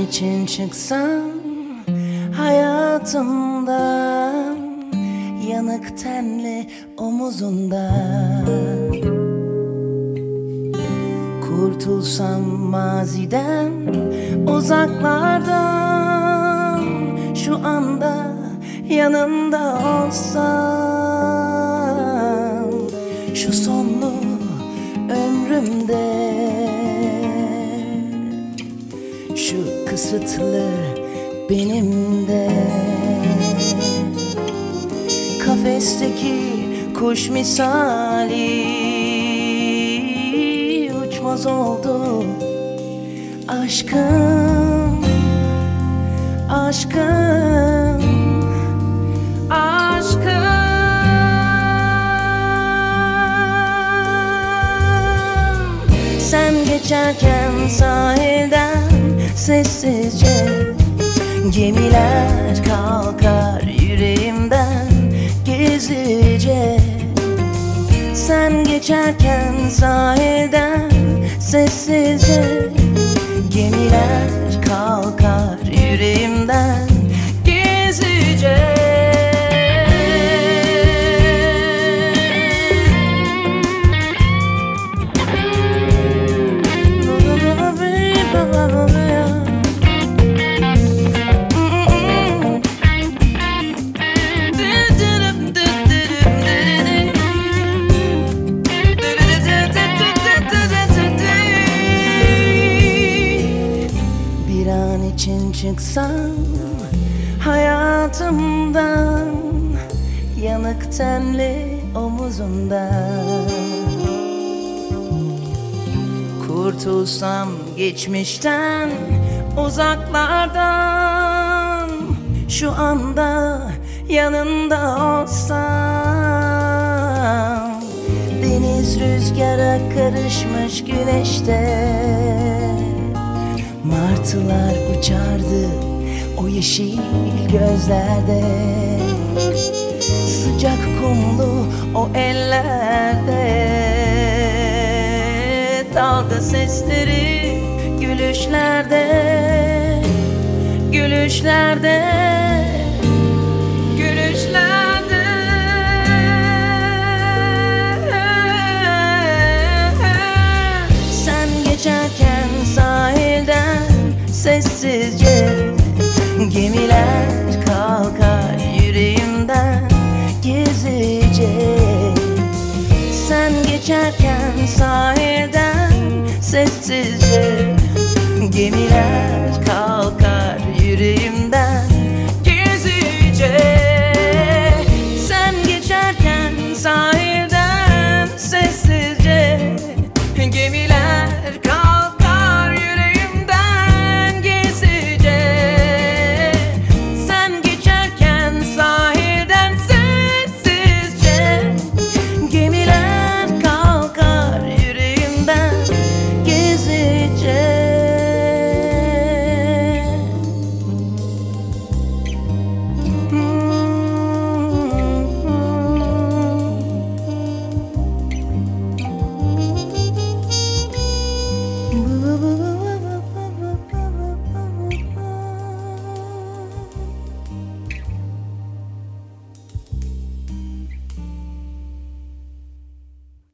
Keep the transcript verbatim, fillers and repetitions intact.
için çıksam hayatımdan, yanık tenli omuzundan, kurtulsam maziden, uzaklardan, şu anda yanında olsam, şu sonlu ömrümde, şu kısıtlı benimde, kafesteki kuş misali uçmaz oldu aşkım, aşkım, aşkım. Sen geçerken sahilden sessizce, gemiler kalkar yüreğimden gizlice. Sen geçerken sahilden sessizce, gemiler kalkar yüreğimden gizlice. için çıksam hayatımdan, yanık tenli omuzundan, kurtulsam geçmişten, uzaklardan, şu anda yanında olsam, deniz rüzgara karışmış güneşte, martılar uçardı o yeşil gözlerde, sıcak kumlu o ellerde, dalga sesleri gülüşlerde, gülüşlerde, gülüşlerde. Sen geçerken sahilden sessizce, gemiler kalkar yüreğimden gizlice. Sen geçerken sahilden sessizce,